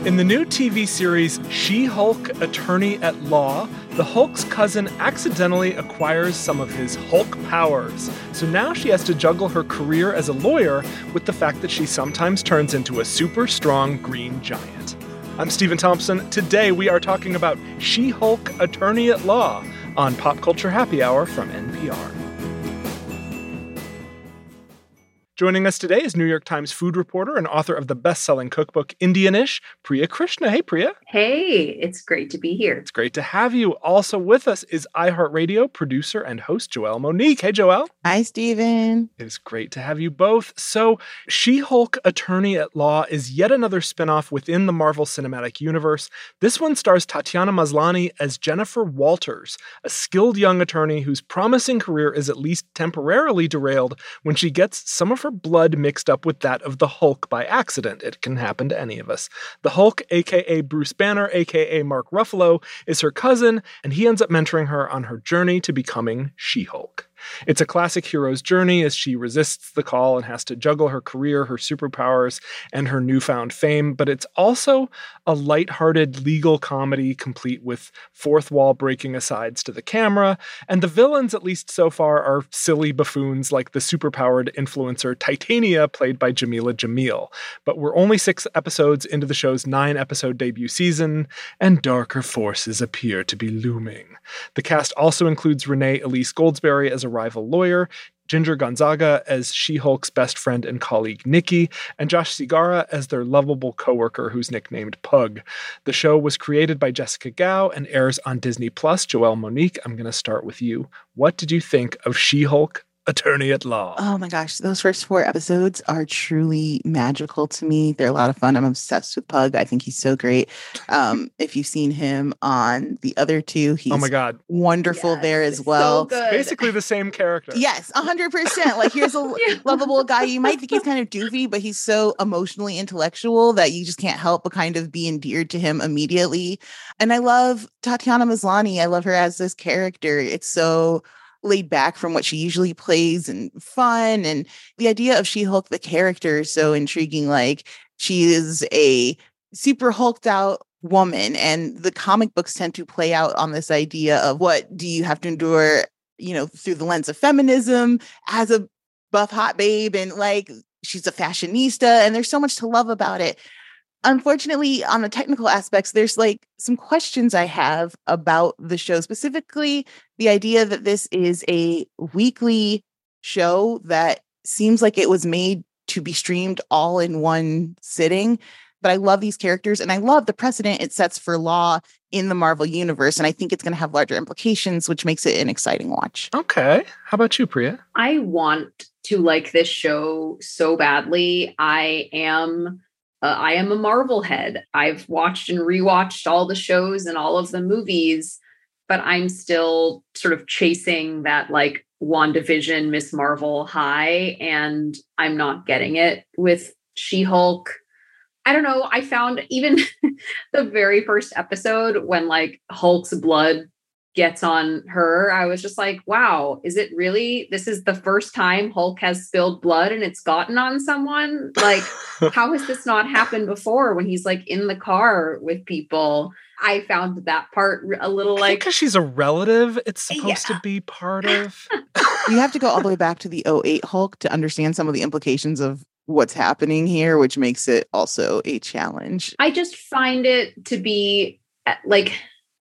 In the new TV series She-Hulk Attorney at Law, the Hulk's cousin accidentally acquires some of his Hulk powers. So now she has to juggle her career as a lawyer with the fact that she sometimes turns into a super strong green giant. I'm Stephen Thompson. Today we are talking about She-Hulk Attorney at Law on Pop Culture Happy Hour from NPR. Joining us today is New York Times food reporter and author of the best-selling cookbook Indianish, Priya Krishna. Hey, Priya. Hey, it's great to be here. It's great to have you. Also with us is iHeartRadio producer and host Joelle Monique. Hey, Joelle. Hi, Stephen. It is great to have you both. So, She-Hulk Attorney at Law is yet another spinoff within the Marvel Cinematic Universe. This one stars Tatiana Maslany as Jennifer Walters, a skilled young attorney whose promising career is at least temporarily derailed when she gets some of her blood mixed up with that of the Hulk by accident. It can happen to any of us. The Hulk, aka Bruce Banner, aka Mark Ruffalo, is her cousin, and he ends up mentoring her on her journey to becoming She-Hulk. It's a classic hero's journey as she resists the call and has to juggle her career, her superpowers, and her newfound fame, but it's also a lighthearted legal comedy complete with fourth wall breaking asides to the camera, and the villains, at least so far, are silly buffoons like the superpowered influencer Titania, played by Jamila Jamil. But we're only 6 episodes into the show's 9-episode debut season, and darker forces appear to be looming. The cast also includes Renee Elise Goldsberry as a rival lawyer, Ginger Gonzaga as She-Hulk's best friend and colleague Nikki, and Josh Segarra as their lovable coworker who's nicknamed Pug. The show was created by Jessica Gao and airs on Disney+. Joelle Monique, I'm going to start with you. What did you think of She-Hulk Attorney at Law? Oh my gosh, those first 4 episodes are truly magical to me. They're a lot of fun. I'm obsessed with Pug. I think he's so great. If you've seen him on the other 2, he's oh my God, wonderful there as well. So good. Basically the same character. Yes, 100%. Like, here's a lovable guy. You might think he's kind of doofy, but he's so emotionally intellectual that you just can't help but kind of be endeared to him immediately. And I love Tatiana Maslany. I love her as this character. It's so laid back from what she usually plays and fun. And the idea of She-Hulk, the character, is so intriguing. Like, she is a super hulked out woman, and the comic books tend to play out on this idea of what do you have to endure, through the lens of feminism as a buff hot babe. And like, she's a fashionista, and there's so much to love about it. Unfortunately, on the technical aspects, there's like some questions I have about the show, specifically the idea that this is a weekly show that seems like it was made to be streamed all in one sitting. But I love these characters, and I love the precedent it sets for law in the Marvel universe. And I think it's going to have larger implications, which makes it an exciting watch. Okay. How about you, Priya? I want to like this show so badly. I am a Marvel head. I've watched and rewatched all the shows and all of the movies, but I'm still sort of chasing that like WandaVision, Miss Marvel high, and I'm not getting it with She-Hulk. I don't know. I found even the very first episode when like Hulk's blood gets on her, I was just like, wow, is it really? This is the first time Hulk has spilled blood and it's gotten on someone? Like, how has this not happened before when he's like in the car with people? I found that part a little like, because she's a relative, it's supposed to be part of. You have to go all the way back to the '08 Hulk to understand some of the implications of what's happening here, which makes it also a challenge. I just find it to be like,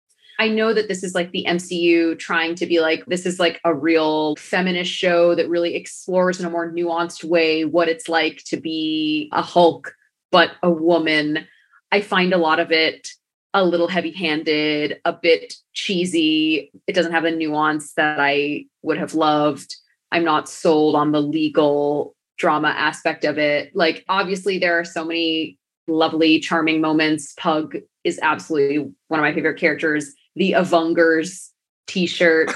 I know that this is like the MCU trying to be like, this is like a real feminist show that really explores in a more nuanced way what it's like to be a Hulk, but a woman. I find a lot of it a little heavy-handed, a bit cheesy. It doesn't have the nuance that I would have loved. I'm not sold on the legal drama aspect of it. Like, obviously there are so many lovely, charming moments. Pug is absolutely one of my favorite characters. The Avengers t-shirt.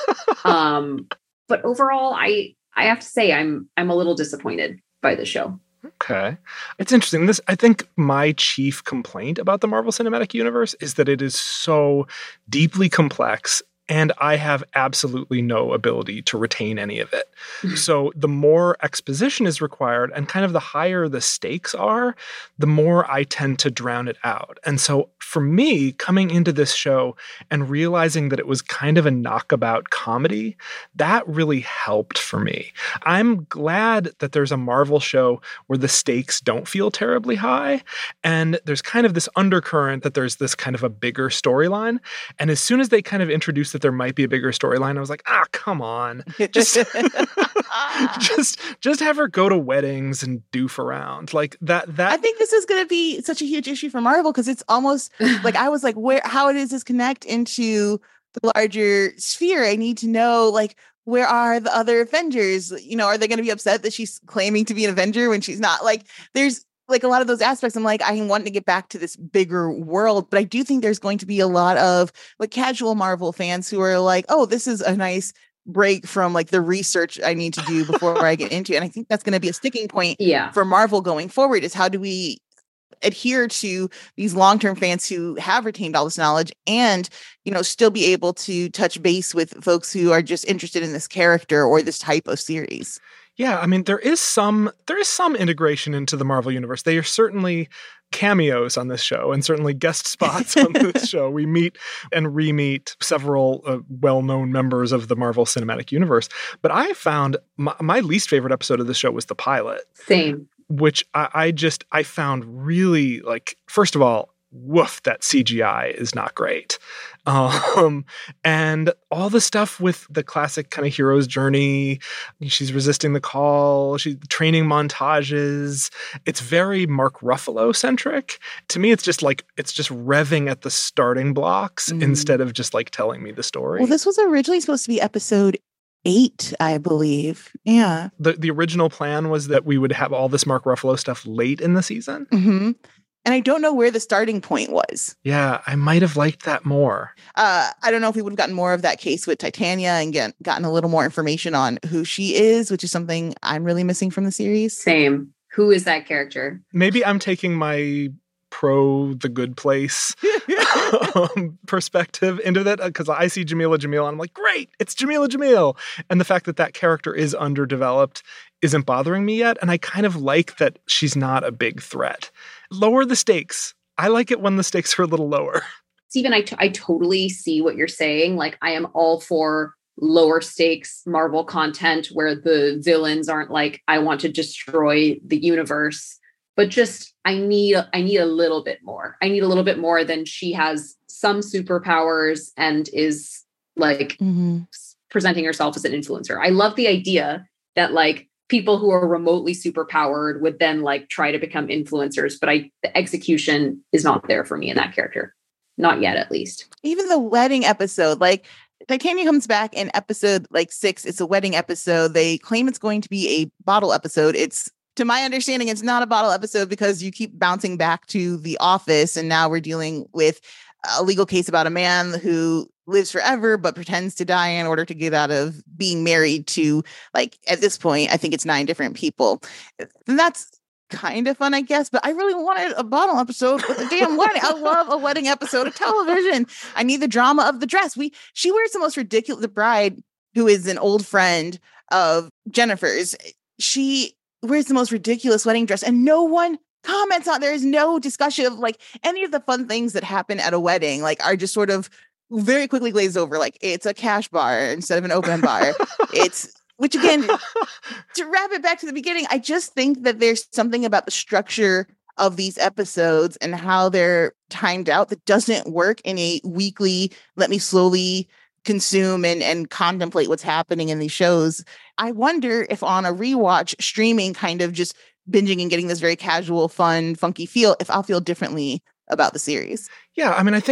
But overall, I have to say I'm a little disappointed by the show. Okay. It's interesting. I think my chief complaint about the Marvel Cinematic Universe is that it is so deeply complex and I have absolutely no ability to retain any of it. So the more exposition is required and kind of the higher the stakes are, the more I tend to drown it out. And so for me, coming into this show and realizing that it was kind of a knockabout comedy, that really helped for me. I'm glad that there's a Marvel show where the stakes don't feel terribly high, and there's kind of this undercurrent that there's this kind of a bigger storyline. And as soon as they kind of introduced that there might be a bigger storyline, I was like, come on. Just just have her go to weddings and doof around. Like that I think this is going to be such a huge issue for Marvel because it's almost like I was like, how does this connect into the larger sphere? I need to know, like, where are the other Avengers? You know, are they going to be upset that she's claiming to be an Avenger when she's not? Like, there's like a lot of those aspects. I'm like, I want to get back to this bigger world, but I do think there's going to be a lot of like casual Marvel fans who are like, oh, this is a nice break from like the research I need to do before I get into it. And I think that's going to be a sticking point for Marvel going forward, is how do we adhere to these long-term fans who have retained all this knowledge and, you know, still be able to touch base with folks who are just interested in this character or this type of series. Yeah, I mean, there is some integration into the Marvel universe. They are certainly cameos on this show and certainly guest spots on this show. We meet and re-meet several well-known members of the Marvel Cinematic Universe. But I found my least favorite episode of the show was the pilot. Same. Which I found really, like, first of all, woof, that CGI is not great. And all the stuff with the classic kind of hero's journey, she's resisting the call, she's training montages. It's very Mark Ruffalo centric. To me, it's just revving at the starting blocks instead of just like telling me the story. Well, this was originally supposed to be episode 8, I believe. Yeah. The original plan was that we would have all this Mark Ruffalo stuff late in the season. Mm-hmm. And I don't know where the starting point was. Yeah, I might have liked that more. I don't know if we would have gotten more of that case with Titania and gotten a little more information on who she is, which is something I'm really missing from the series. Same. Who is that character? Maybe I'm taking my pro The Good Place perspective into that, because I see Jamila Jamil and I'm like, great, it's Jamila Jamil. And the fact that that character is underdeveloped isn't bothering me yet. And I kind of like that she's not a big threat. Lower the stakes. I like it when the stakes are a little lower. Stephen, I totally see what you're saying. Like, I am all for lower stakes Marvel content where the villains aren't like, I want to destroy the universe. But just, I need a little bit more. I need a little bit more than she has some superpowers and is like presenting herself as an influencer. I love the idea that like people who are remotely superpowered would then like try to become influencers. But the execution is not there for me in that character. Not yet, at least. Even the wedding episode, like Titania comes back in episode like 6. It's a wedding episode. They claim it's going to be a bottle episode. To my understanding, it's not a bottle episode because you keep bouncing back to the office. And now we're dealing with a legal case about a man who lives forever, but pretends to die in order to get out of being married to, like, at this point, I think it's 9 different people. And that's kind of fun, I guess. But I really wanted a bottle episode with a damn wedding. I love a wedding episode of television. I need the drama of the dress. She wears the most ridiculous, the bride, who is an old friend of Jennifer's. She wears the most ridiculous wedding dress and no one comments on. There is no discussion of like any of the fun things that happen at a wedding, like are just sort of very quickly glazed over. Like, it's a cash bar instead of an open bar. Which again, to wrap it back to the beginning, I just think that there's something about the structure of these episodes and how they're timed out that doesn't work in a weekly, let me slowly consume and contemplate what's happening in these shows. I wonder if on a rewatch, streaming, kind of just binging and getting this very casual, fun, funky feel, if I'll feel differently about the series. Yeah, I mean, I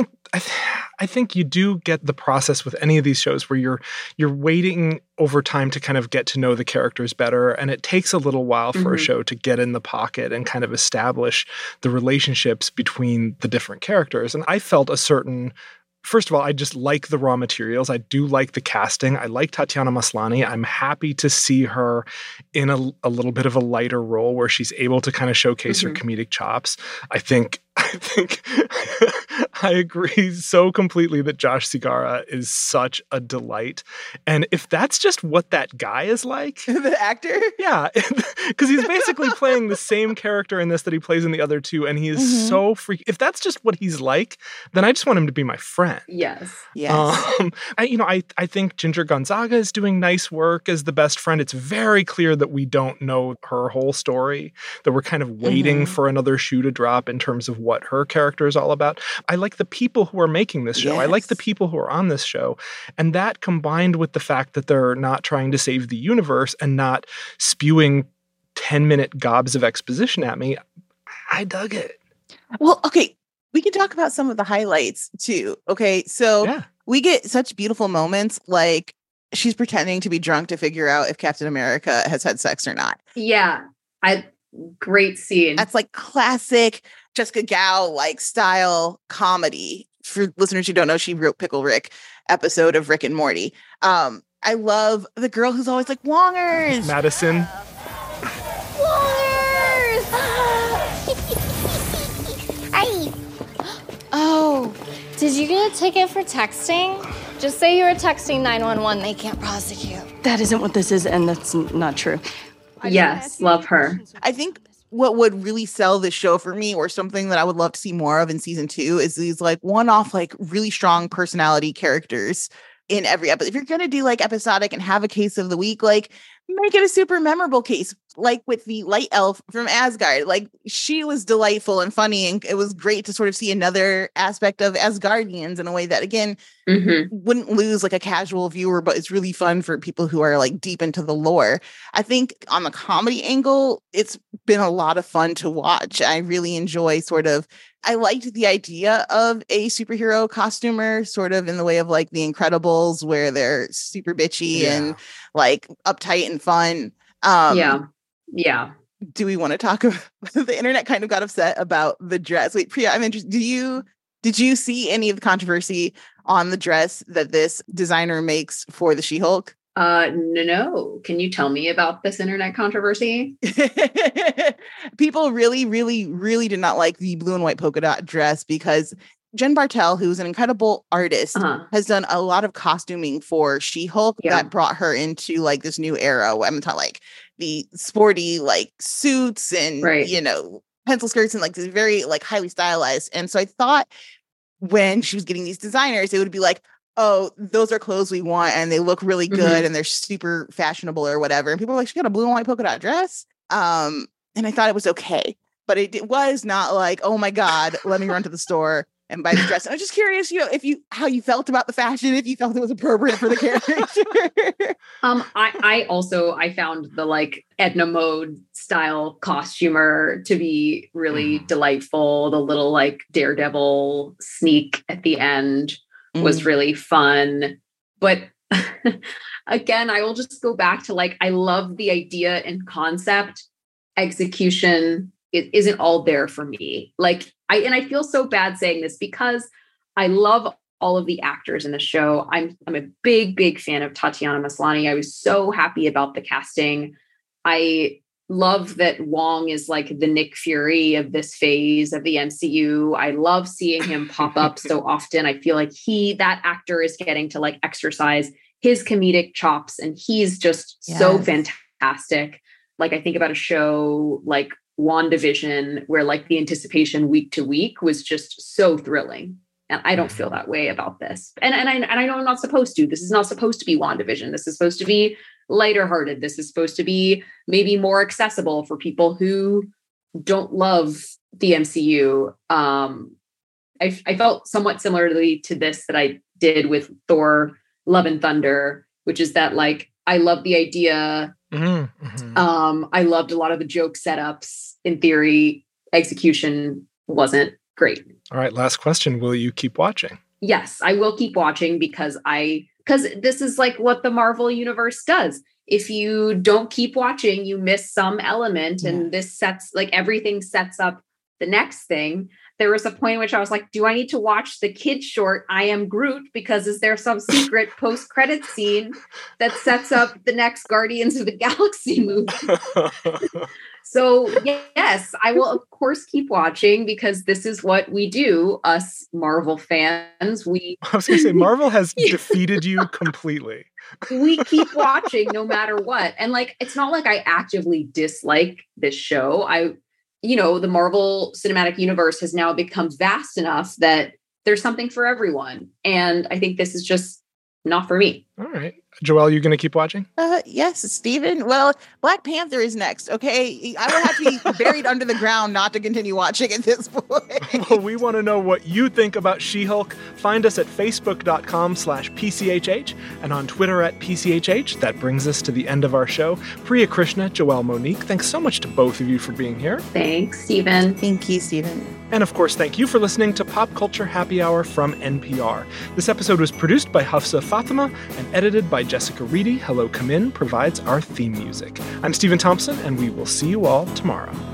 think you do get the process with any of these shows where you're waiting over time to kind of get to know the characters better, and it takes a little while for a show to get in the pocket and kind of establish the relationships between the different characters. And I felt a certain first of all, I just like the raw materials. I do like the casting. I like Tatiana Maslany. I'm happy to see her in a little bit of a lighter role where she's able to kind of showcase her comedic chops. I think I think I agree so completely that Josh Segarra is such a delight. And if that's just what that guy is like, The actor? yeah, because he's basically playing the same character in this that he plays in the other two, and he is so freaky. If that's just what he's like, then I just want him to be my friend. Yes. I think Ginger Gonzaga is doing nice work as the best friend. It's very clear that we don't know her whole story, that we're kind of waiting for another shoe to drop in terms of what her character is all about. I like the people who are making this show. I like the people who are on this show. And that combined with the fact that they're not trying to save the universe and not spewing 10-minute gobs of exposition at me, I dug it. Well, okay. We can talk about some of the highlights too. Okay. So we get such beautiful moments like she's pretending to be drunk to figure out if Captain America has had sex or not. Yeah. Great scene. That's like classic Jessica Gao like style comedy. For listeners who don't know, she wrote Pickle Rick episode of Rick and Morty. I love the girl who's always like, Wongers! Madison. Wongers! Hi. Oh, did you get a ticket for texting? Just say you were texting 911. They can't prosecute. That isn't what this is, and that's not true. Yes, love her. I think what would really sell this show for me, or something that I would love to see more of in season 2, is these like one-off, like really strong personality characters in every episode. If you're going to do like episodic and have a case of the week, like make it a super memorable case, like with the light elf from Asgard. Like she was delightful and funny, and it was great to sort of see another aspect of Asgardians in a way that, again, wouldn't lose like a casual viewer, but it's really fun for people who are like deep into the lore. I think on the comedy angle, it's been a lot of fun to watch. I really enjoy I liked the idea of a superhero costumer, sort of in the way of like The Incredibles, where they're super bitchy and like uptight and fun. Yeah. Do we want to talk about the internet kind of got upset about the dress? Wait, Priya, I'm interested. Did you see any of the controversy on the dress that this designer makes for the She-Hulk? No. Can you tell me about this internet controversy? People really, really, really did not like the blue and white polka dot dress because Jen Bartel, who's an incredible artist, has done a lot of costuming for She-Hulk that brought her into like this new era. I'm talking like the sporty like suits and, pencil skirts and like this very like highly stylized. And so I thought when she was getting these designers, it would be like, oh, those are clothes we want and they look really good and they're super fashionable or whatever. And people were like, she got a blue and white polka dot dress. And I thought it was okay, but it was not like, oh my God, let me run to the store and buy the dress. And I was just curious, how you felt about the fashion, if you felt it was appropriate for the character. I found the like Edna Mode style costumer to be really delightful. The little like Daredevil sneak at the end was really fun. But again, I will just go back to like, I love the idea and concept. Execution isn't all there for me. Like I feel so bad saying this because I love all of the actors in the show. I'm a big fan of Tatiana Maslany. I was so happy about the casting. I love that Wong is like the Nick Fury of this phase of the MCU. I love seeing him pop up so often. I feel like that actor is getting to like exercise his comedic chops, and he's just so fantastic. Like I think about a show like WandaVision, where like the anticipation week to week was just so thrilling. And I don't feel that way about this. And I know I'm not supposed to. This is not supposed to be WandaVision. This is supposed to be lighter hearted. This is supposed to be maybe more accessible for people who don't love the MCU. I felt somewhat similarly to this that I did with Thor Love and Thunder, which is that like, I love the idea. I loved a lot of the joke setups. In theory, execution wasn't great. All right. Last question. Will you keep watching? Yes, I will keep watching because this is like what the Marvel universe does. If you don't keep watching, you miss some element, and this sets like everything sets up the next thing. There was a point in which I was like, do I need to watch the kid short I Am Groot? Because is there some secret post-credit scene that sets up the next Guardians of the Galaxy movie? So yes, I will of course keep watching because this is what we do, us Marvel fans. I was going to say, Marvel has defeated you completely. We keep watching no matter what. And like, it's not like I actively dislike this show. The Marvel Cinematic Universe has now become vast enough that there's something for everyone. And I think this is just not for me. All right. Joelle, you going to keep watching? Yes, Stephen. Well, Black Panther is next, okay? I would have to be buried under the ground not to continue watching at this point. Well, we want to know what you think about She-Hulk. Find us at facebook.com/PCHH and on Twitter at PCHH. That brings us to the end of our show. Priya Krishna, Joelle Monique, thanks so much to both of you for being here. Thanks, Stephen. Thank you, Stephen. And of course, thank you for listening to Pop Culture Happy Hour from NPR. This episode was produced by Hafsa Fatima and edited by Jessica Reedy. Hello Come In provides our theme music. I'm Stephen Thompson, and we will see you all tomorrow.